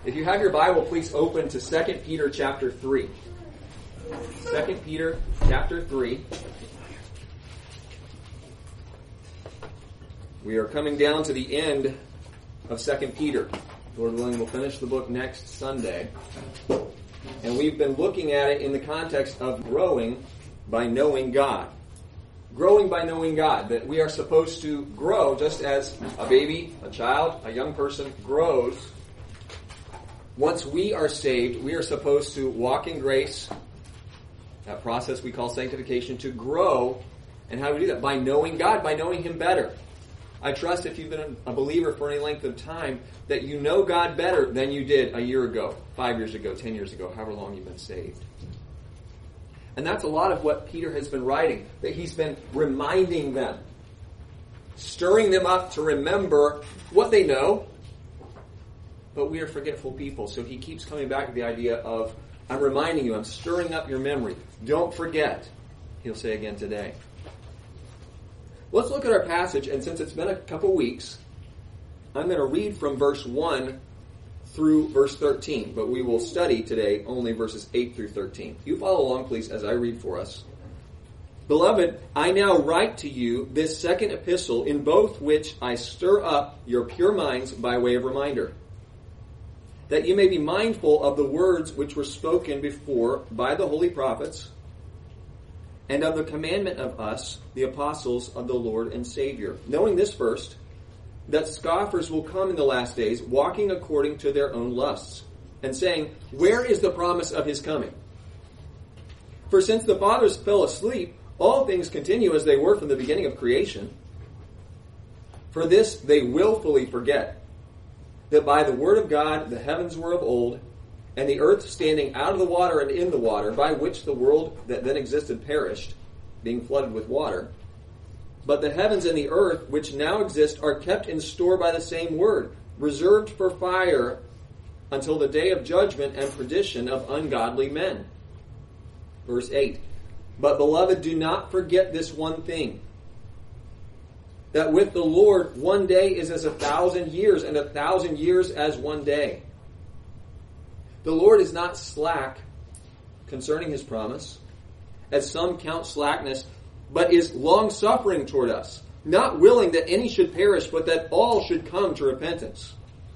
If you have your Bible, please open to 2 Peter chapter 3. 2 Peter chapter 3. We are coming down to the end of 2 Peter. Lord willing, we'll finish the book next Sunday. And we've been looking at it in the context of growing by knowing God. Growing by knowing God. That we are supposed to grow just as a baby, a child, a young person grows. Once we are saved, we are supposed to walk in grace, that process we call sanctification, to grow. And how do we do that? By knowing God, by knowing Him better. I trust if you've been a believer for any length of time, that you know God better than you did a year ago, 5 years ago, 10 years ago, however long you've been saved. And that's a lot of what Peter has been writing, that he's been reminding them, stirring them up to remember what they know. But we are forgetful people, so he keeps coming back to the idea of, I'm reminding you, I'm stirring up your memory. Don't forget, he'll say again today. Let's look at our passage, and since it's been a couple weeks, I'm going to read from verse 1 through verse 13, but we will study today only verses 8 through 13. You follow along, please, as I read for us. Beloved, I now write to you this second epistle, in both which I stir up your pure minds by way of reminder, that you may be mindful of the words which were spoken before by the holy prophets, and of the commandment of us, the apostles of the Lord and Savior. Knowing this first, that scoffers will come in the last days, walking according to their own lusts, and saying, where is the promise of his coming? For since the fathers fell asleep, all things continue as they were from the beginning of creation. For this they willfully forget, that by the word of God the heavens were of old, and the earth standing out of the water and in the water, by which the world that then existed perished, being flooded with water. But the heavens and the earth, which now exist, are kept in store by the same word, reserved for fire until the day of judgment and perdition of ungodly men. Verse 8. But beloved, do not forget this one thing, that with the Lord 1 day is as 1,000 years, and 1,000 years as 1 day. The Lord is not slack concerning his promise, as some count slackness, but is long-suffering toward us, not willing that any should perish, but that all should come to repentance.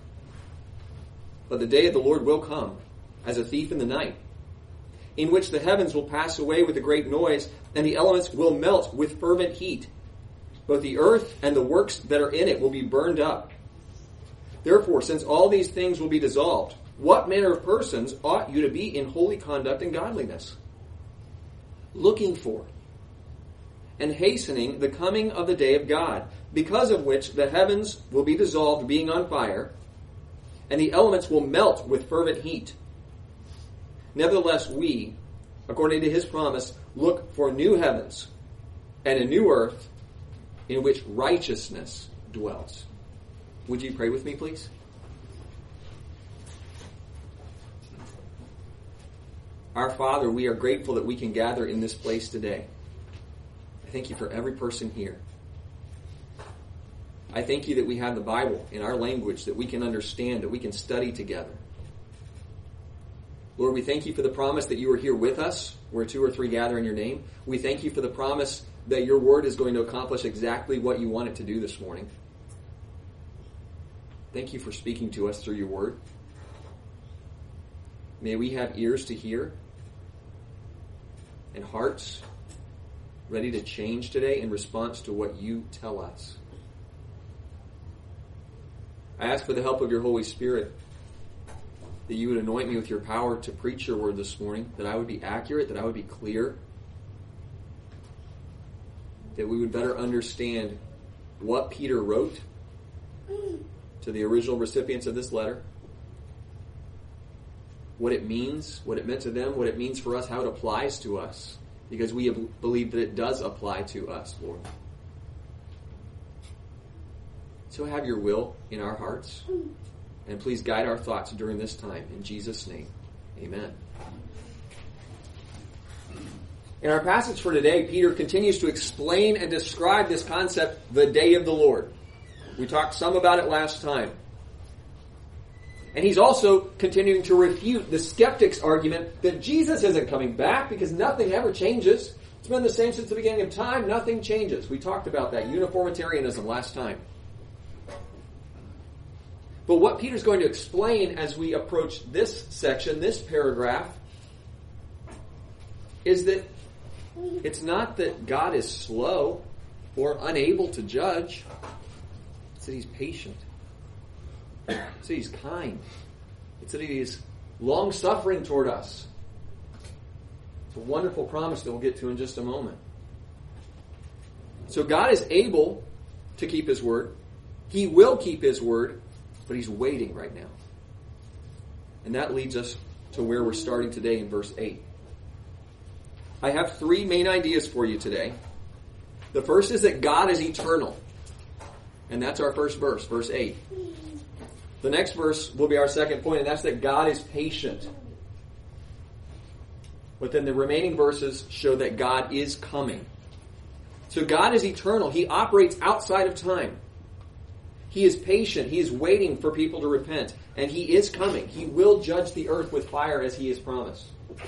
But the day of the Lord will come, as a thief in the night, in which the heavens will pass away with a great noise, and the elements will melt with fervent heat. Both the earth and the works that are in it will be burned up. Therefore, since all these things will be dissolved, what manner of persons ought you to be in holy conduct and godliness, looking for and hastening the coming of the day of God, because of which the heavens will be dissolved, being on fire, and the elements will melt with fervent heat. Nevertheless, we, according to his promise, look for new heavens and a new earth in which righteousness dwells. Would you pray with me, please? Our Father, we are grateful that we can gather in this place today. I thank you for every person here. I thank you that we have the Bible in our language that we can understand, that we can study together. Lord, we thank you for the promise that you are here with us, where 2 or 3 gather in your name. We thank you for the promise that your word is going to accomplish exactly what you want it to do this morning. Thank you for speaking to us through your word. May we have ears to hear and hearts ready to change today in response to what you tell us. I ask for the help of your Holy Spirit, that you would anoint me with your power to preach your word this morning, that I would be accurate, that I would be clear, that we would better understand what Peter wrote to the original recipients of this letter, what it means, what it meant to them, what it means for us, how it applies to us, because we believe that it does apply to us, Lord. So have your will in our hearts, and please guide our thoughts during this time. In Jesus' name, amen. In our passage for today, Peter continues to explain and describe this concept, the day of the Lord. We talked some about it last time. And he's also continuing to refute the skeptics' argument that Jesus isn't coming back because nothing ever changes. It's been the same since the beginning of time. Nothing changes. We talked about that uniformitarianism last time. But what Peter's going to explain as we approach this section, this paragraph, is that it's not that God is slow or unable to judge. It's that he's patient. It's that he's kind. It's that he is long-suffering toward us. It's a wonderful promise that we'll get to in just a moment. So God is able to keep his word. He will keep his word, but he's waiting right now. And that leads us to where we're starting today in verse 8. I have three main ideas for you today. The first is that God is eternal. And that's our first verse, verse 8. The next verse will be our second point, and that's that God is patient. But then the remaining verses show that God is coming. So God is eternal. He operates outside of time. He is patient. He is waiting for people to repent. And he is coming. He will judge the earth with fire as he has promised.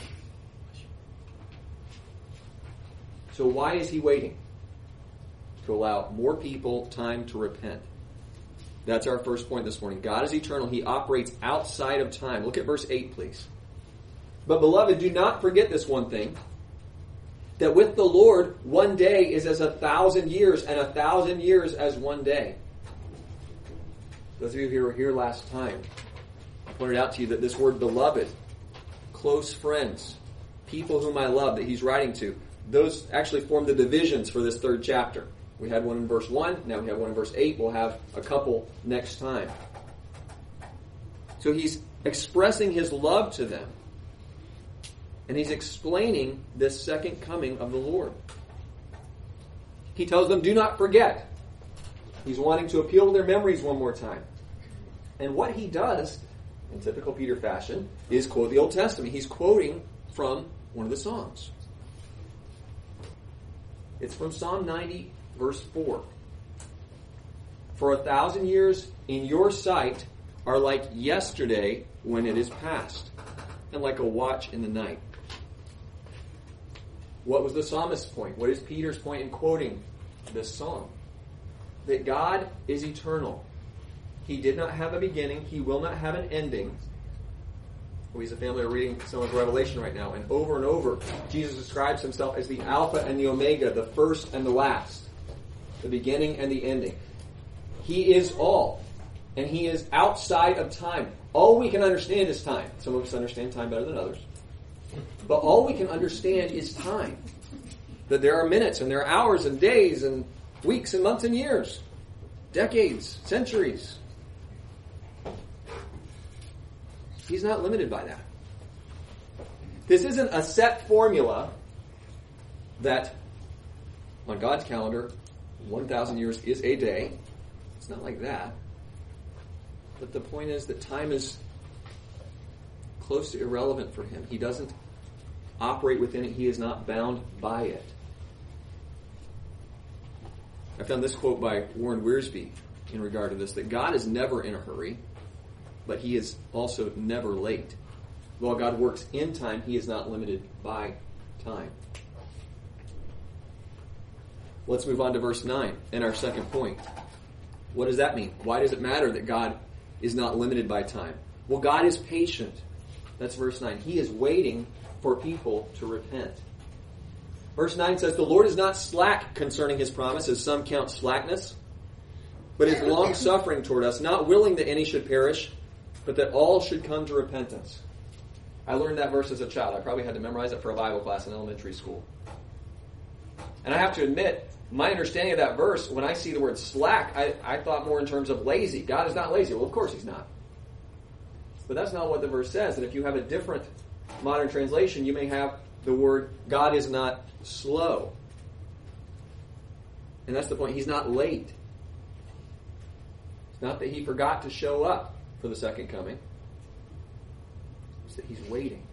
So why is he waiting? To allow more people time to repent. That's our first point this morning. God is eternal. He operates outside of time. Look at verse 8, please. But beloved, do not forget this one thing, that with the Lord, one day is as 1,000 years, and 1,000 years as one day. Those of you who were here last time, I pointed out to you that this word beloved, close friends, people whom I love, that he's writing to, those actually form the divisions for this third chapter. We had one in verse 1, now we have one in verse 8, we'll have a couple next time. So he's expressing his love to them. And he's explaining this second coming of the Lord. He tells them, do not forget. He's wanting to appeal to their memories one more time. And what he does, in typical Peter fashion, is quote the Old Testament. He's quoting from one of the Psalms. It's from Psalm 90, verse 4. For 1,000 years in your sight are like yesterday when it is past, and like a watch in the night. What was the psalmist's point? What is Peter's point in quoting this psalm? That God is eternal. He did not have a beginning. He will not have an ending. We as a family are reading some of Revelation right now, and over, Jesus describes himself as the Alpha and the Omega, the first and the last, the beginning and the ending. He is all, and he is outside of time. All we can understand is time. Some of us understand time better than others. But all we can understand is time. That there are minutes, and there are hours, and days, and weeks, and months, and years. Decades, centuries. He's not limited by that. This isn't a set formula that on God's calendar, 1,000 years is a day. It's not like that. But the point is that time is close to irrelevant for him. He doesn't operate within it. He is not bound by it. I found this quote by Warren Wiersbe in regard to this, that God is never in a hurry, but he is also never late. While God works in time, he is not limited by time. Let's move on to verse 9 and our second point. What does that mean? Why does it matter that God is not limited by time? Well, God is patient. That's verse 9. He is waiting for people to repent. Verse 9 says, the Lord is not slack concerning his promise, as some count slackness, but is long-suffering toward us, not willing that any should perish, but that all should come to repentance. I learned that verse as a child. I probably had to memorize it for a Bible class in elementary school. And I have to admit, my understanding of that verse, when I see the word slack, I thought more in terms of lazy. God is not lazy. Well, of course he's not. But that's not what the verse says. And if you have a different modern translation, you may have the word, God is not slow. And that's the point. He's not late. It's not that he forgot to show up for the second coming. It's that he's waiting.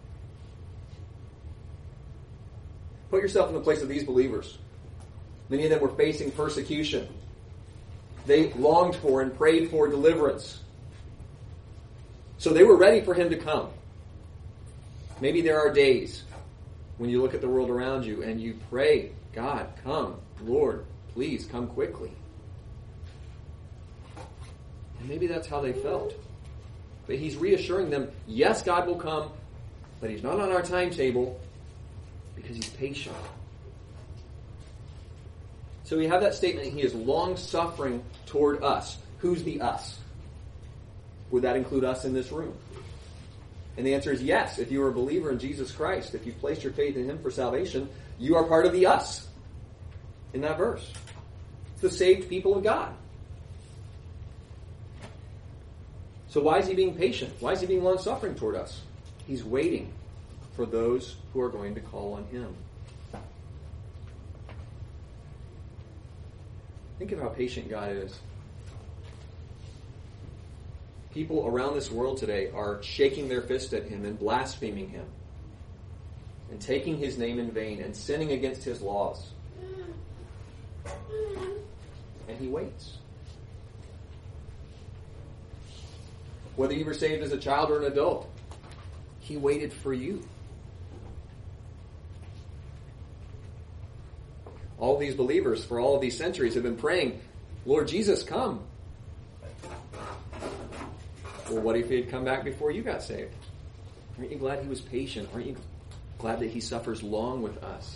Put yourself in the place of these believers. Many of them were facing persecution. They longed for and prayed for deliverance. So they were ready for him to come. Maybe there are days when you look at the world around you and you pray, God, come, Lord, please come quickly. And maybe that's how they felt. But he's reassuring them, yes, God will come, but he's not on our timetable because he's patient. So we have that statement, he is long-suffering toward us. Who's the us? Would that include us in this room? And the answer is yes. If you are a believer in Jesus Christ, if you've placed your faith in him for salvation, you are part of the us in that verse. It's the saved people of God. So why is he being patient? Why is he being long-suffering toward us? He's waiting for those who are going to call on him. Think of how patient God is. People around this world today are shaking their fist at him and blaspheming him and taking his name in vain and sinning against his laws. And he waits. Whether you were saved as a child or an adult, he waited for you. All these believers for all of these centuries have been praying, Lord Jesus, come. Well, what if he had come back before you got saved? Aren't you glad he was patient? Aren't you glad that he suffers long with us?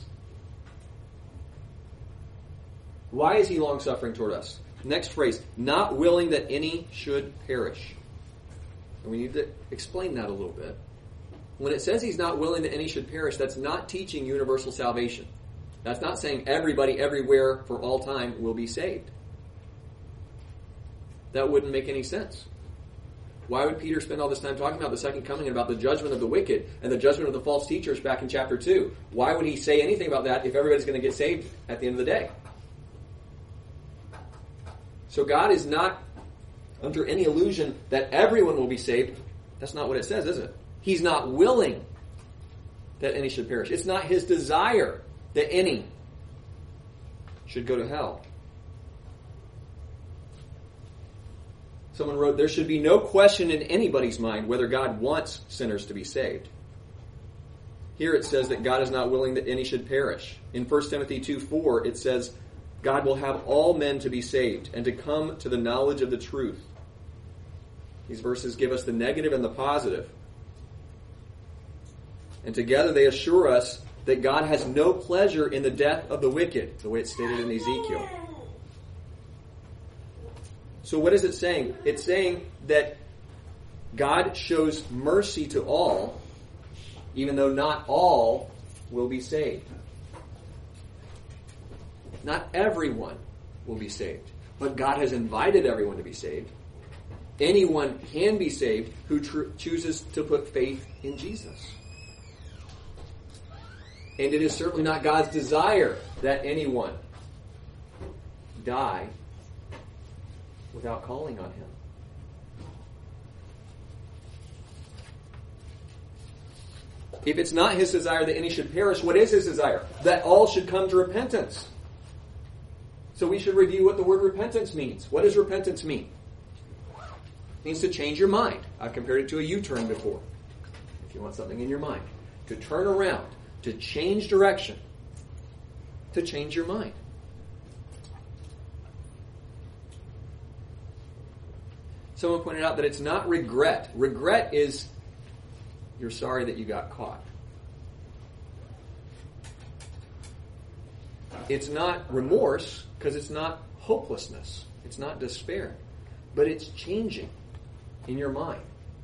Why is he long-suffering toward us? Next phrase, not willing that any should perish. And we need to explain that a little bit. When it says he's not willing that any should perish, that's not teaching universal salvation. That's not saying everybody everywhere for all time will be saved. That wouldn't make any sense. Why would Peter spend all this time talking about the second coming and about the judgment of the wicked and the judgment of the false teachers back in chapter 2? Why would he say anything about that if everybody's going to get saved at the end of the day? So God is not under any illusion that everyone will be saved. That's not what it says, is it? He's not willing that any should perish. It's not his desire that any should go to hell. Someone wrote, there should be no question in anybody's mind whether God wants sinners to be saved. Here it says that God is not willing that any should perish. In 1 Timothy 2:4, it says, God will have all men to be saved and to come to the knowledge of the truth. These verses give us the negative and the positive. And together they assure us that God has no pleasure in the death of the wicked, the way it's stated in Ezekiel. So what is it saying? It's saying that God shows mercy to all, even though not all will be saved. Not everyone will be saved, but God has invited everyone to be saved. Anyone can be saved who chooses to put faith in Jesus. And it is certainly not God's desire that anyone die without calling on him. If it's not his desire that any should perish, what is his desire? That all should come to repentance. So we should review what the word repentance means. What does repentance mean? It means to change your mind. I've compared it to a U-turn before. If you want something in your mind. To turn around. To change direction. To change your mind. Someone pointed out that it's not regret. Regret is you're sorry that you got caught. It's not remorse because it's not hopelessness. It's not despair. But it's changing in your mind.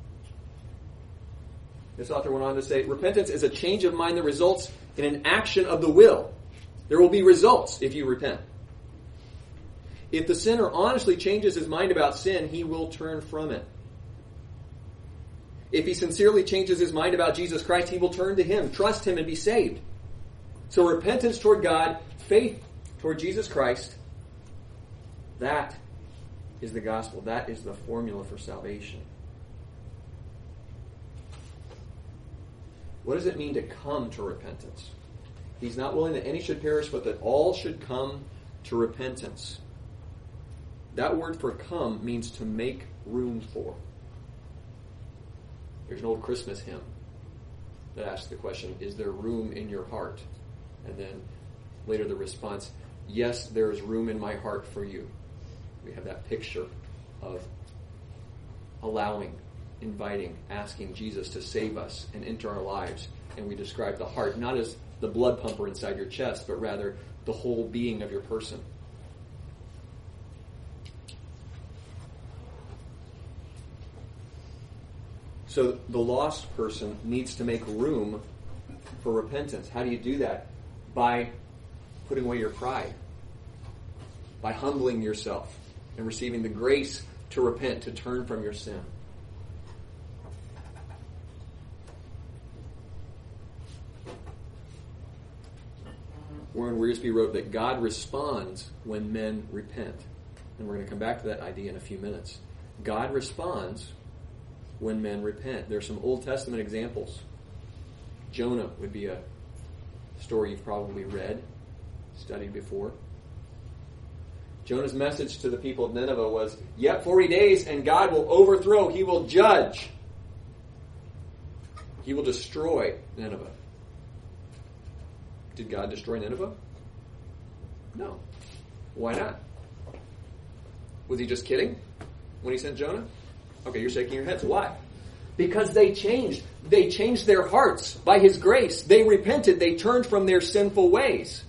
This author went on to say, repentance is a change of mind that results in an action of the will. There will be results if you repent. If the sinner honestly changes his mind about sin, he will turn from it. If he sincerely changes his mind about Jesus Christ, he will turn to him, trust him, and be saved. So repentance toward God, faith toward Jesus Christ, that is the gospel. That is the formula for salvation. What does it mean to come to repentance? He's not willing that any should perish, but that all should come to repentance. That word for come means to make room for. There's an old Christmas hymn that asks the question, is there room in your heart? And then later the response, yes, there is room in my heart for you. We have that picture of allowing, inviting, asking Jesus to save us and enter our lives. And we describe the heart not as the blood pumper inside your chest, but rather the whole being of your person. So the lost person needs to make room for repentance. How do you do that? By putting away your pride. By humbling yourself and receiving the grace to repent, to turn from your sin. Warren Wiersbe wrote that God responds when men repent. And we're going to come back to that idea in a few minutes. God responds when men repent. There's some Old Testament examples. Jonah would be a story you've probably read, studied before. Jonah's message to the people of Nineveh was, yet 40 days and God will overthrow, He will judge. He will destroy Nineveh. Did God destroy Nineveh? No. Why not? Was He just kidding when He sent Jonah? Okay, you're shaking your heads. Why? Because they changed. They changed their hearts by His grace. They repented. They turned from their sinful ways.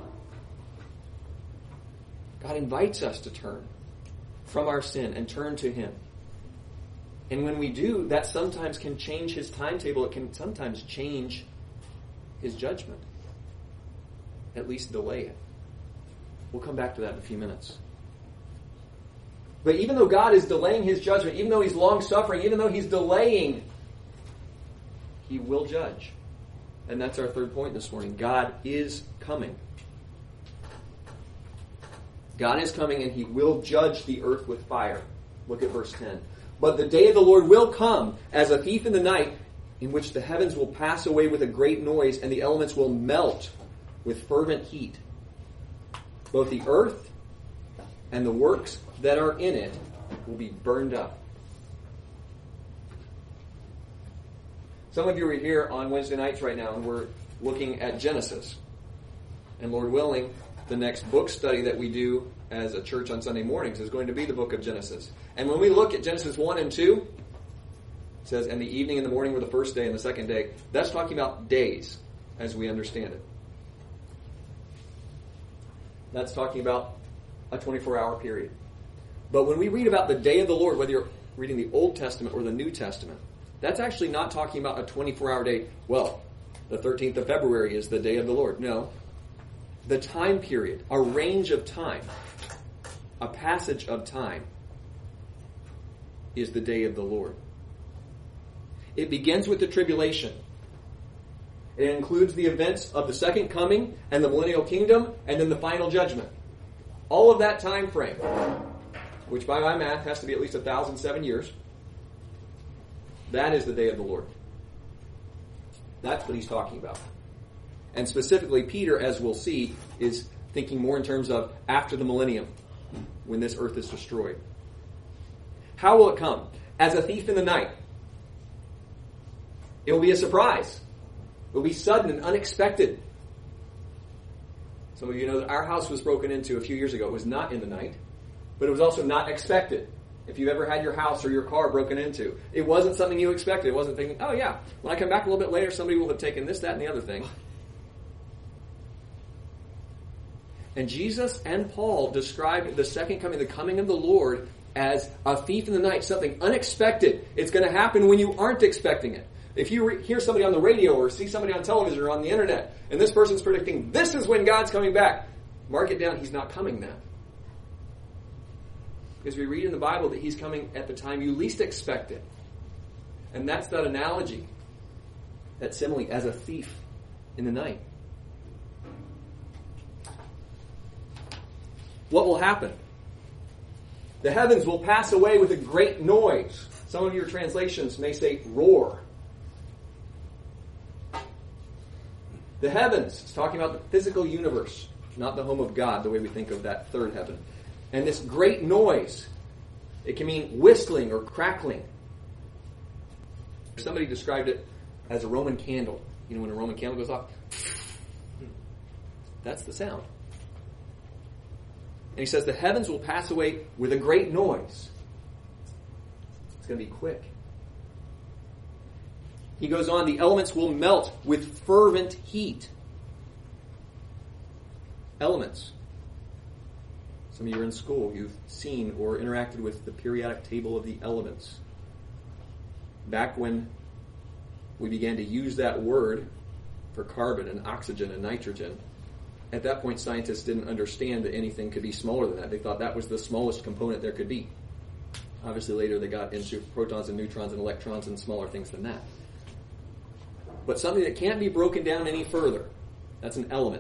God invites us to turn from our sin and turn to Him. And when we do, that sometimes can change His timetable. It can sometimes change His judgment. At least delay it. We'll come back to that in a few minutes. But even though God is delaying His judgment, even though He's long-suffering, even though He's delaying, He will judge. And that's our third point this morning. God is coming. God is coming and He will judge the earth with fire. Look at verse 10. But the day of the Lord will come as a thief in the night, in which the heavens will pass away with a great noise, and the elements will melt with fervent heat. Both the earth and the works that are in it will be burned up. Some of you are here on Wednesday nights right now, and we're looking at Genesis. And Lord willing, the next book study that we do as a church on Sunday mornings is going to be the book of Genesis. And when we look at Genesis 1 and 2, it says, and the evening and the morning were the first day and the second day. That's talking about days, as we understand it. That's talking about a 24-hour period. But when we read about the day of the Lord, whether you're reading the Old Testament or the New Testament, that's actually not talking about a 24-hour day. Well, the 13th of February is the day of the Lord. No. The time period, a range of time, a passage of time, is the day of the Lord. It begins with the tribulation. It includes the events of the second coming and the millennial kingdom and then the final judgment. All of that time frame, which by my math has to be at least 1,007 years, that is the day of the Lord. That's what he's talking about. And specifically, Peter, as we'll see, is thinking more in terms of after the millennium, when this earth is destroyed. How will it come? As a thief in the night. It will be a surprise. It will be sudden and unexpected. Some of you know that our house was broken into a few years ago. It was not in the night, but it was also not expected. If you've ever had your house or your car broken into, it wasn't something you expected. It wasn't thinking, oh yeah, when I come back a little bit later, somebody will have taken this, that, and the other thing. And Jesus and Paul describe the second coming, the coming of the Lord, as a thief in the night, something unexpected. It's going to happen when you aren't expecting it. If you hear somebody on the radio or see somebody on television or on the internet, and this person's predicting, this is when God's coming back, mark it down, he's not coming then. Because we read in the Bible that he's coming at the time you least expect it. And that's that analogy, that simile, as a thief in the night. What will happen? The heavens will pass away with a great noise. Some of your translations may say roar. The heavens, it's talking about the physical universe, not the home of God, the way we think of that third heaven. And this great noise, it can mean whistling or crackling. Somebody described it as a Roman candle. You know when a Roman candle goes off? That's the sound. And he says the heavens will pass away with a great noise. It's going to be quick. He goes on, the elements will melt with fervent heat. Elements. Some of you are in school. You've seen or interacted with the periodic table of the elements. Back when we began to use that word for carbon and oxygen and nitrogen, at that point scientists didn't understand that anything could be smaller than that. They thought that was the smallest component there could be. Obviously later they got into protons and neutrons and electrons and smaller things than that. But something that can't be broken down any further, that's an element.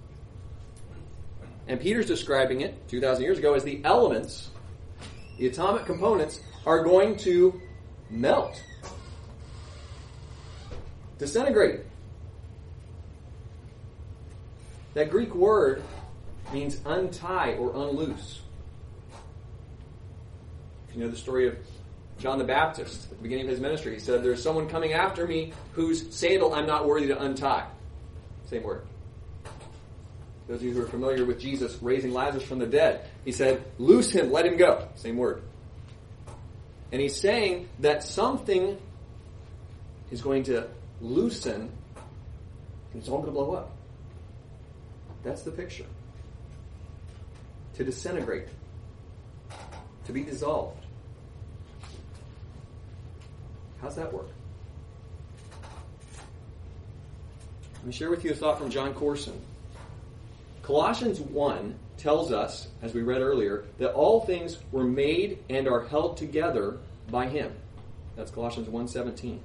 And Peter's describing it 2,000 years ago as the elements, the atomic components, are going to melt, disintegrate. That Greek word means untie or unloose. You know the story of John the Baptist at the beginning of his ministry. He said, there's someone coming after me whose sandal I'm not worthy to untie. Same word. Those of you who are familiar with Jesus raising Lazarus from the dead, he said, loose him, let him go. Same word. And he's saying that something is going to loosen and it's all going to blow up. That's the picture. To disintegrate. To be dissolved. How's that work? Let me share with you a thought from John Corson. Colossians 1 tells us, as we read earlier, that all things were made and are held together by Him. That's Colossians 1:17.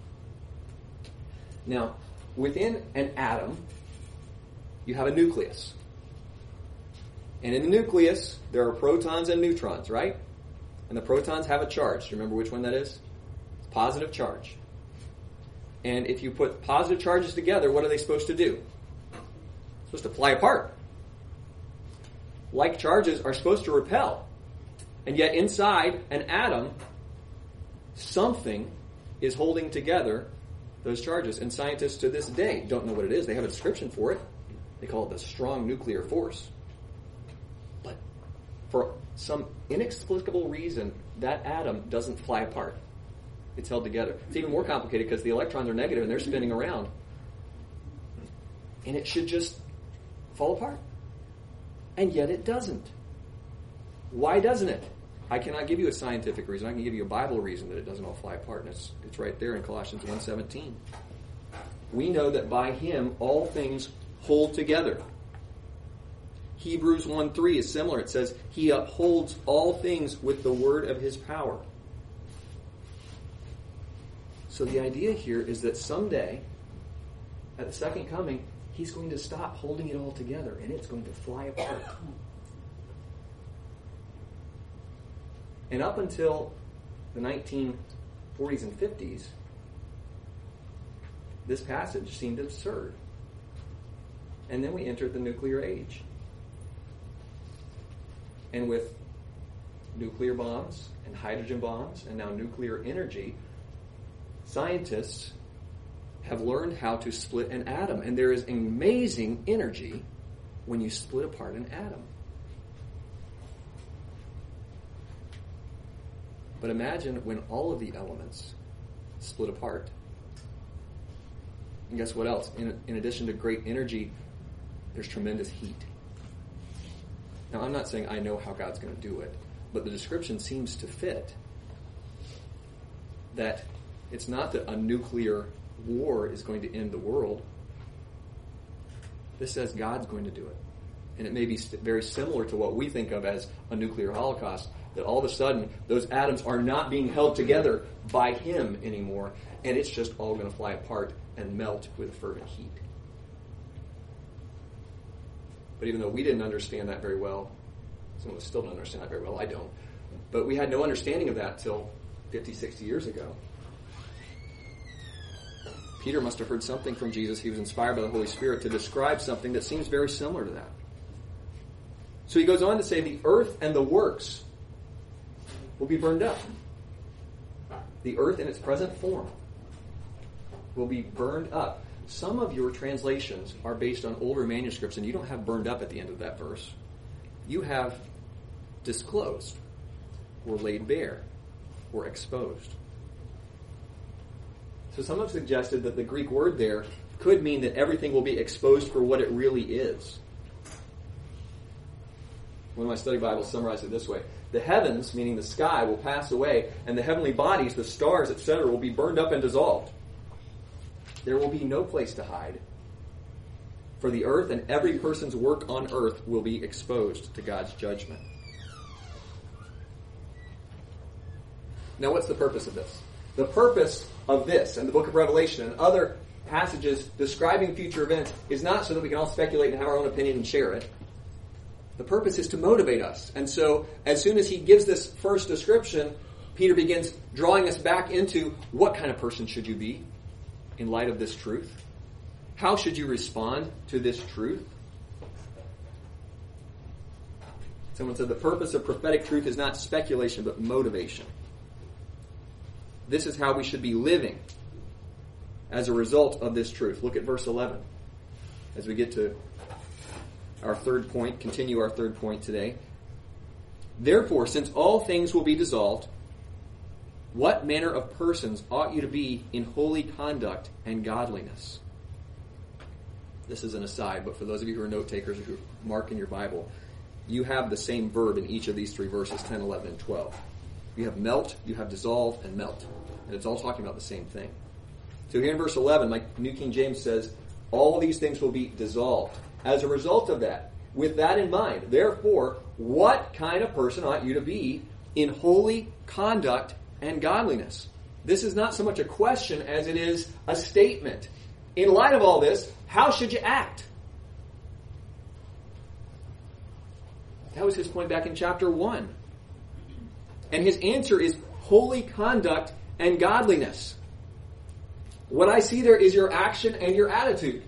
Now, within an atom, you have a nucleus. And in the nucleus, there are protons and neutrons, right? And the protons have a charge. Do you remember which one that is? It's positive charge. And if you put positive charges together, what are they supposed to do? Supposed to fly apart. Like charges are supposed to repel. And yet inside an atom, something is holding together those charges. And scientists to this day don't know what it is. They have a description for it. They call it the strong nuclear force. But for some inexplicable reason, that atom doesn't fly apart. It's held together. It's even more complicated because the electrons are negative and they're spinning around. And it should just fall apart. And yet it doesn't. Why doesn't it? I cannot give you a scientific reason. I can give you a Bible reason that it doesn't all fly apart. And it's right there in Colossians 1:17. We know that by Him all things hold together. Hebrews 1:3 is similar. It says, He upholds all things with the word of His power. So the idea here is that someday, at the second coming, He's going to stop holding it all together and it's going to fly apart. And up until the 1940s and 50s, this passage seemed absurd. And then we entered the nuclear age. And with nuclear bombs and hydrogen bombs and now nuclear energy, scientists have learned how to split an atom. And there is amazing energy when you split apart an atom. But imagine when all of the elements split apart. And guess what else? In addition to great energy, there's tremendous heat. Now, I'm not saying I know how God's going to do it, but the description seems to fit. That it's not that a nuclear war is going to end the world. This says God's going to do it. And it may be very similar to what we think of as a nuclear holocaust, that all of a sudden those atoms are not being held together by Him anymore, and it's just all going to fly apart and melt with fervent heat. But even though we didn't understand that very well, some of us still don't understand that very well, I don't, but we had no understanding of that till 50, 60 years ago. Peter must have heard something from Jesus. He was inspired by the Holy Spirit to describe something that seems very similar to that. So he goes on to say the earth and the works will be burned up. The earth in its present form. will be burned up. Some of your translations are based on older manuscripts, and you don't have burned up at the end of that verse. You have disclosed, or laid bare, or exposed. So some have suggested that the Greek word there could mean that everything will be exposed for what it really is. One of my study Bibles summarized it this way. The heavens, meaning the sky, will pass away, and the heavenly bodies, the stars, etc., will be burned up and dissolved. There will be no place to hide. For the earth and every person's work on earth will be exposed to God's judgment. Now, what's the purpose of this? The purpose of this and the book of Revelation and other passages describing future events is not so that we can all speculate and have our own opinion and share it. The purpose is to motivate us. And so, as soon as he gives this first description, Peter begins drawing us back into what kind of person should you be in light of this truth? How should you respond to this truth? Someone said the purpose of prophetic truth is not speculation, but motivation. This is how we should be living as a result of this truth. Look at verse 11 as we get to our third point, continue our third point today. Therefore, since all things will be dissolved, what manner of persons ought you to be in holy conduct and godliness? This is an aside, but for those of you who are note takers or who mark in your Bible, you have the same verb in each of these three verses, 10, 11, and 12. You have melt, you have dissolve, and melt. And it's all talking about the same thing. So here in verse 11, like New King James says, all these things will be dissolved. As a result of that, with that in mind, therefore, what kind of person ought you to be in holy conduct and godliness? This is not so much a question as it is a statement. In light of all this, how should you act? That was his point back in chapter 1. And his answer is holy conduct and godliness. What I see there is your action and your attitude.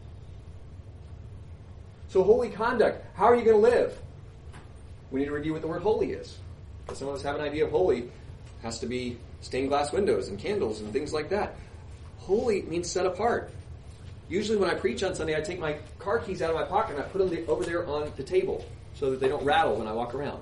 So holy conduct, how are you going to live? We need to review what the word holy is. Because some of us have an idea of holy. It has to be stained glass windows and candles and things like that. Holy means set apart. Usually when I preach on Sunday, I take my car keys out of my pocket and I put them over there on the table so that they don't rattle when I walk around.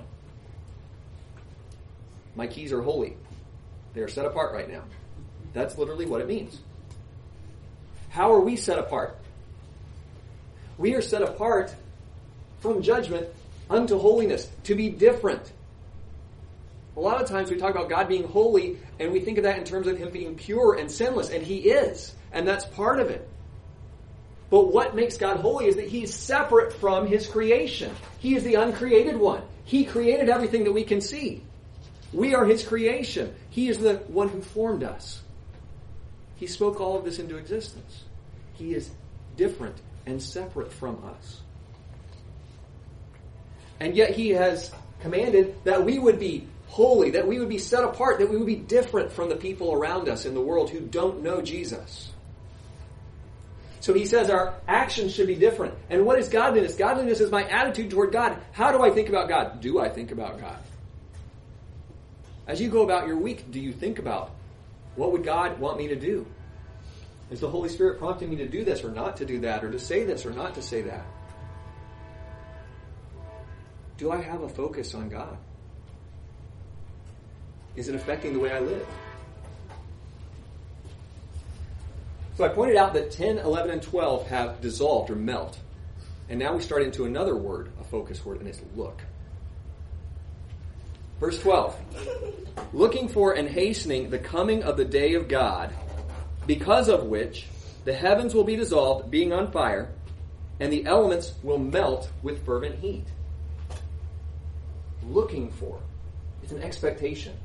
My keys are holy. They are set apart right now. That's literally what it means. How are we set apart? We are set apart from judgment unto holiness, to be different. A lot of times we talk about God being holy, and we think of that in terms of him being pure and sinless, and he is, and that's part of it. But what makes God holy is that he's separate from his creation. He is the uncreated one. He created everything that we can see. We are his creation. He is the one who formed us. He spoke all of this into existence. He is different and separate from us. And yet he has commanded that we would be holy, that we would be set apart, that we would be different from the people around us in the world who don't know Jesus. So he says our actions should be different. And what is godliness? Godliness is my attitude toward God. How do I think about God? Do I think about God? As you go about your week, do you think about what would God want me to do? Is the Holy Spirit prompting me to do this or not to do that, or to say this or not to say that? Do I have a focus on God? Is it affecting the way I live? So I pointed out that 10, 11, and 12 have dissolved or melt. And now we start into another word, a focus word, and it's look. Verse 12. Looking for and hastening the coming of the day of God, because of which the heavens will be dissolved, being on fire, and the elements will melt with fervent heat. Looking for. It's an expectation.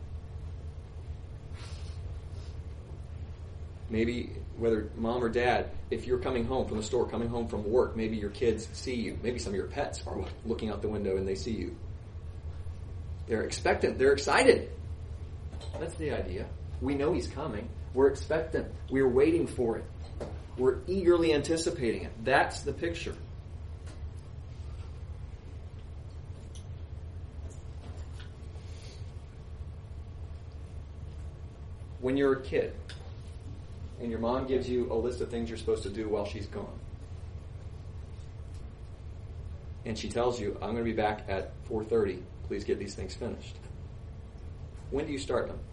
Maybe whether mom or dad, if you're coming home from the store, coming home from work, maybe your kids see you. Maybe some of your pets are looking out the window and they see you. They're expectant. They're excited. That's the idea. We know he's coming. We're expectant. We're waiting for it. We're eagerly anticipating it. That's the picture. When you're a kid, and your mom gives you a list of things you're supposed to do while she's gone. And she tells you, I'm going to be back at 4:30. Please get these things finished. When do you start them?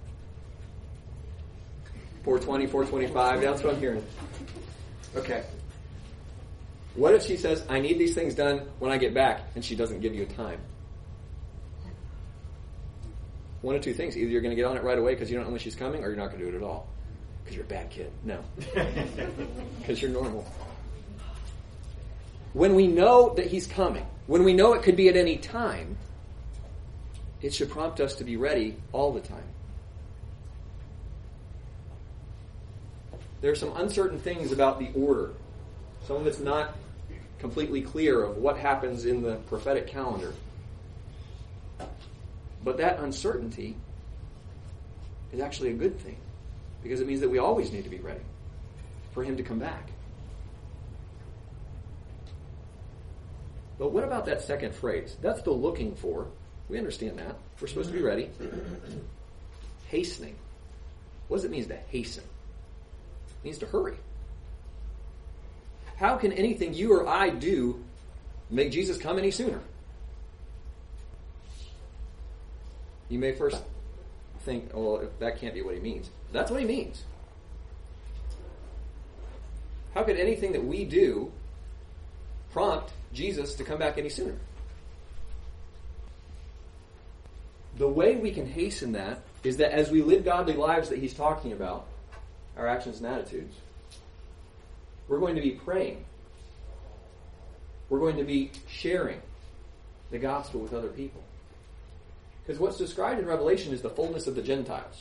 4:20, 4:25? That's what I'm hearing. Okay. What if she says, I need these things done when I get back, and she doesn't give you a time? One of two things. Either you're going to get on it right away because you don't know when she's coming, or you're not going to do it at all. Because you're a bad kid. No. Because you're normal. When we know that he's coming, when we know it could be at any time, it should prompt us to be ready all the time. There are some uncertain things about the order. Some of it's not completely clear of what happens in the prophetic calendar. But that uncertainty is actually a good thing, because it means that we always need to be ready for him to come back. But what about that second phrase? That's the looking for. We understand that. We're supposed to be ready. Hastening. What does it mean to hasten? It means to hurry. How can anything you or I do make Jesus come any sooner? You may first think, well, that can't be what he means. That's what he means. How could anything that we do prompt Jesus to come back any sooner? The way we can hasten that is that as we live godly lives that he's talking about, our actions and attitudes, we're going to be praying. We're going to be sharing the gospel with other people. Because what's described in Revelation is the fullness of the Gentiles.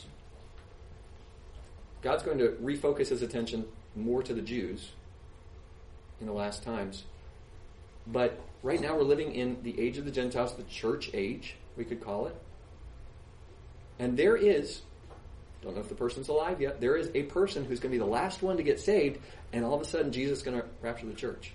God's going to refocus his attention more to the Jews in the last times. But right now we're living in the age of the Gentiles, the church age, we could call it. And there is, don't know if the person's alive yet, there is a person who's going to be the last one to get saved, and all of a sudden Jesus is going to rapture the church.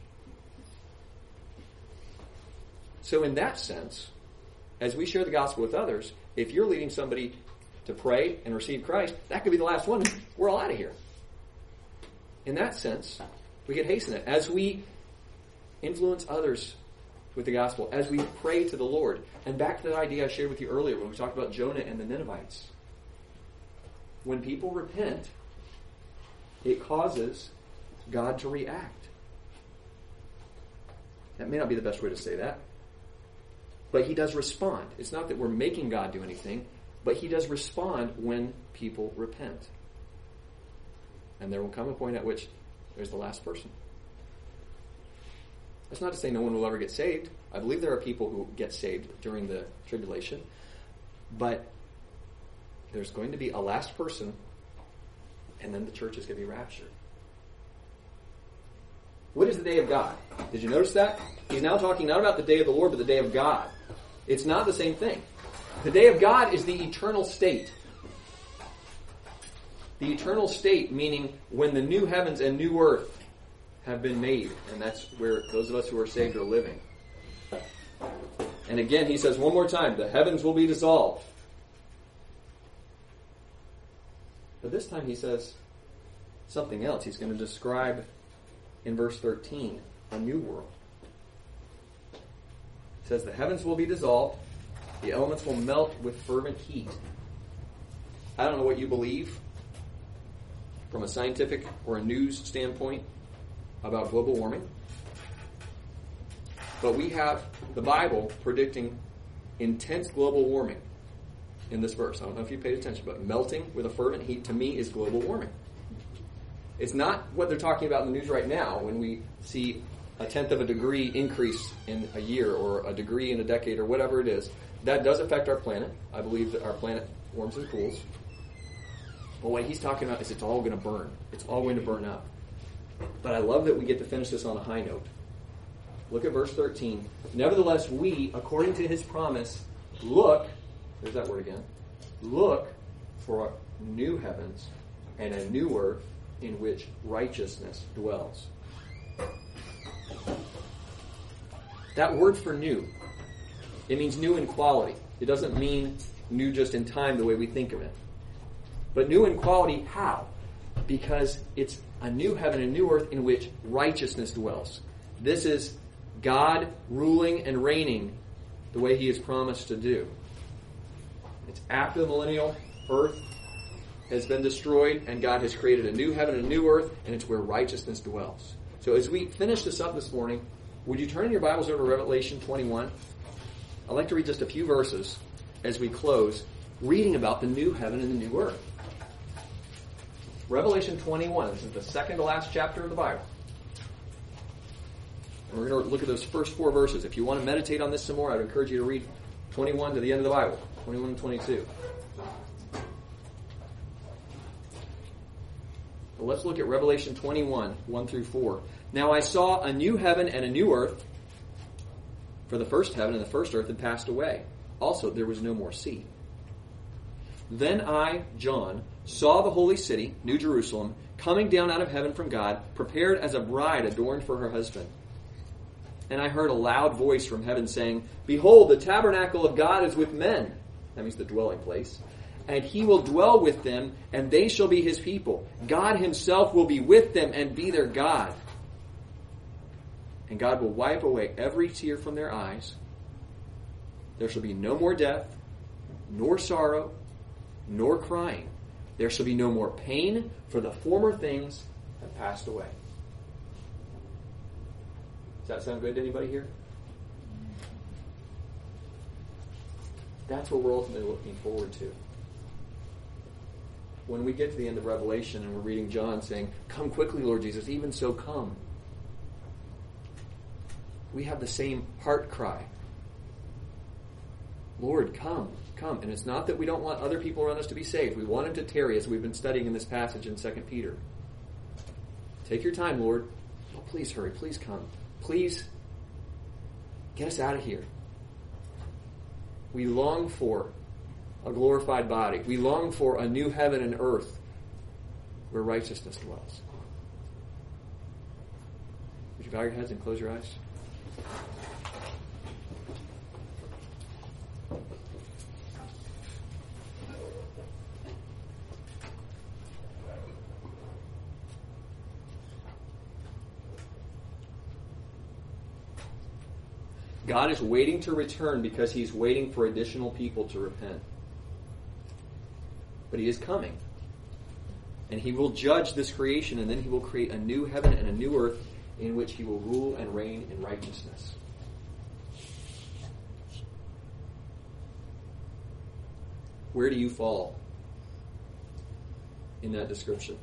So in that sense, as we share the gospel with others, if you're leading somebody to pray and receive Christ, that could be the last one. We're all out of here. In that sense, we can hasten it. As we influence others with the gospel, as we pray to the Lord. And back to that idea I shared with you earlier when we talked about Jonah and the Ninevites. When people repent, it causes God to react. That may not be the best way to say that, but he does respond. It's not that we're making God do anything, but he does respond when people repent. And there will come a point at which there's the last person. That's not to say no one will ever get saved. I believe there are people who get saved during the tribulation. But there's going to be a last person, and then the church is going to be raptured. What is the day of God? Did you notice that? He's now talking not about the day of the Lord, but the day of God. It's not the same thing. The day of God is the eternal state. The eternal state, meaning when the new heavens and new earth have been made, and that's where those of us who are saved are living. And again, he says one more time, the heavens will be dissolved. But this time he says something else. He's going to describe in verse 13 a new world. He says the heavens will be dissolved, the elements will melt with fervent heat. I don't know what you believe from a scientific or a news standpoint about global warming. But we have the Bible predicting intense global warming in this verse. I don't know if you paid attention, but melting with a fervent heat to me is global warming. It's not what they're talking about in the news right now when we see a 1/10 of a degree increase in a year or a degree in a decade or whatever it is. That does affect our planet. I believe that our planet warms and cools. But what he's talking about is it's all going to burn. It's all going to burn up. But I love that we get to finish this on a high note. Look at verse 13. Nevertheless, we, according to his promise, look, there's that word again, look for new heavens and a new earth in which righteousness dwells. That word for new, it means new in quality. It doesn't mean new just in time the way we think of it. But new in quality, how? Because it's a new heaven and new earth in which righteousness dwells. This is God ruling and reigning the way He has promised to do. It's after the millennial earth has been destroyed and God has created a new heaven and a new earth, and it's where righteousness dwells. So as we finish this up this morning, would you turn your Bibles over to Revelation 21? I'd like to read just a few verses as we close, reading about the new heaven and the new earth. Revelation 21. This is the second to last chapter of the Bible. And we're going to look at those first 4 verses. If you want to meditate on this some more, I'd encourage you to read 21 to the end of the Bible, 21 and 22. But let's look at Revelation 21, 1 through 4. Now I saw a new heaven and a new earth, for the first heaven and the first earth had passed away. Also, there was no more sea. Then I, John, saw the holy city, New Jerusalem, coming down out of heaven from God, prepared as a bride adorned for her husband. And I heard a loud voice from heaven saying, Behold, the tabernacle of God is with men. That means the dwelling place. And He will dwell with them, and they shall be His people. God Himself will be with them and be their God. And God will wipe away every tear from their eyes. There shall be no more death, nor sorrow, nor crying. There shall be no more pain, for the former things have passed away. Does that sound good to anybody here? That's what we're ultimately looking forward to. When we get to the end of Revelation and we're reading John saying, Come quickly, Lord Jesus, even so come. We have the same heart cry. Lord, come, come. And it's not that we don't want other people around us to be saved. We want Him to tarry, as we've been studying in this passage in 2 Peter. Take your time, Lord. Oh, please hurry. Please come. Please get us out of here. We long for a glorified body. We long for a new heaven and earth where righteousness dwells. Would you bow your heads and close your eyes? God is waiting to return because He's waiting for additional people to repent. But He is coming. And He will judge this creation, and then He will create a new heaven and a new earth in which He will rule and reign in righteousness. Where do you fall in that description?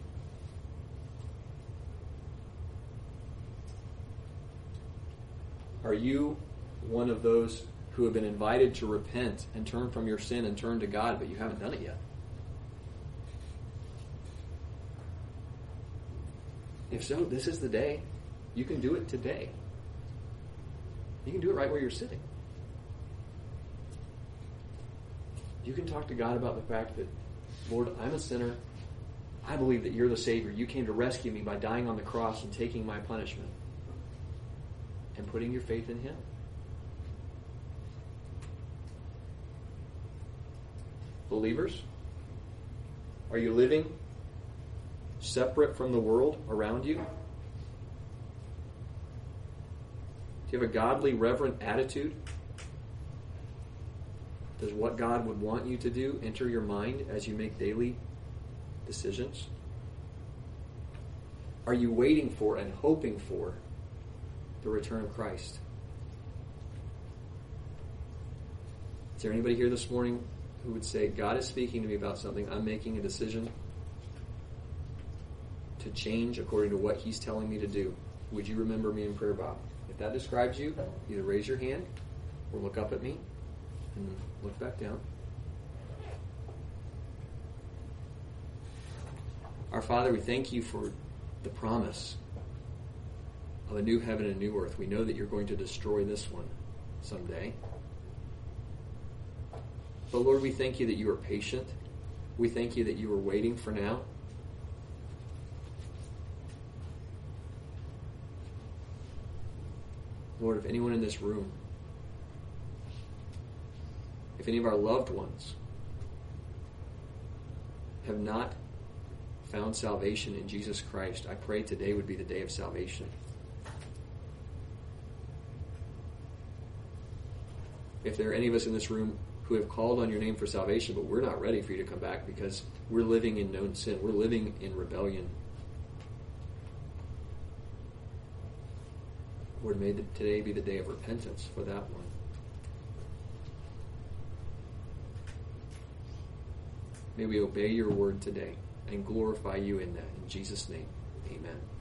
Are you one of those who have been invited to repent and turn from your sin and turn to God, but you haven't done it yet? If so, this is the day. You can do it today. You can do it right where you're sitting. You can talk to God about the fact that, Lord, I'm a sinner. I believe that You're the Savior. You came to rescue me by dying on the cross and taking my punishment. And putting your faith in Him. Believers, are you living separate from the world around you? Do you have a godly, reverent attitude? Does what God would want you to do enter your mind as you make daily decisions? Are you waiting for and hoping for the return of Christ? Is there anybody here this morning who would say, God is speaking to me about something, I'm making a decision to change according to what He's telling me to do? Would you remember me in prayer, Bob? If that describes you, either raise your hand or look up at me and look back down. Our Father, we thank You for the promise of a new heaven and a new earth. We know that You're going to destroy this one someday. But Lord, we thank You that You are patient. We thank You that You are waiting for now. Lord, if anyone in this room, if any of our loved ones have not found salvation in Jesus Christ, I pray today would be the day of salvation. If there are any of us in this room who have called on your name for salvation, but we're not ready for you to come back because we're living in known sin, we're living in rebellion, Lord, may today be the day of repentance for that one. May we obey your word today and glorify you in that. In Jesus' name, amen.